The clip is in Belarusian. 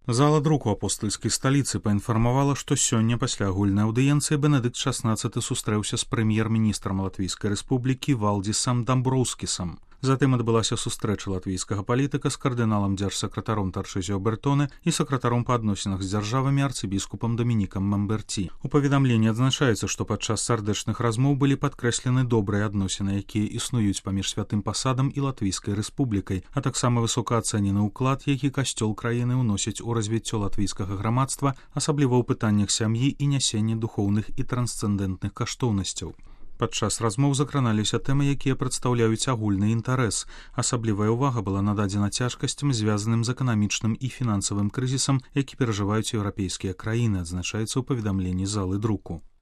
Зала друку апостальскай сталіцы паінфармавала, што сёння пасля агульнай аўдыенцыі Бенедыкт XVI сустрэўся з прэм'ер-міністрам Латвійскай рэспублікі Валдзісам Дамброўскісам. Затым адбылася сустрэча латвійскага палітыка з кардыналам дзяржсакратаром Таршызіо Бертоне і сакратаром па адносінах з дзяржавамі арцыбіскупам Дамінікам Мамберці. У паведамленні адзначаецца, што падчас сардэчных размоў былі падкрэслены добрыя адносіны, якія існуюць паміж святым пасадам і Латвійскай рэспублікай, а таксама высока ацэнены ўклад, які касцёл краіны ўносіць у развіццё латвійскага грамадства, асабліва ў пытаннях сям'і і нясення духоўных і трансцэндэнтных каштоўнасцяў. Падчас размоў закраналіся тэмы, якія прадстаўляюць агульны інтарэс. Асаблівая ўвага была нададзена цяжкасцям, звязаным з эканамічным і фінансавым крызісам, які перажываюць еўрапейскія краіны, адзначаецца ў паведамленні залы друку.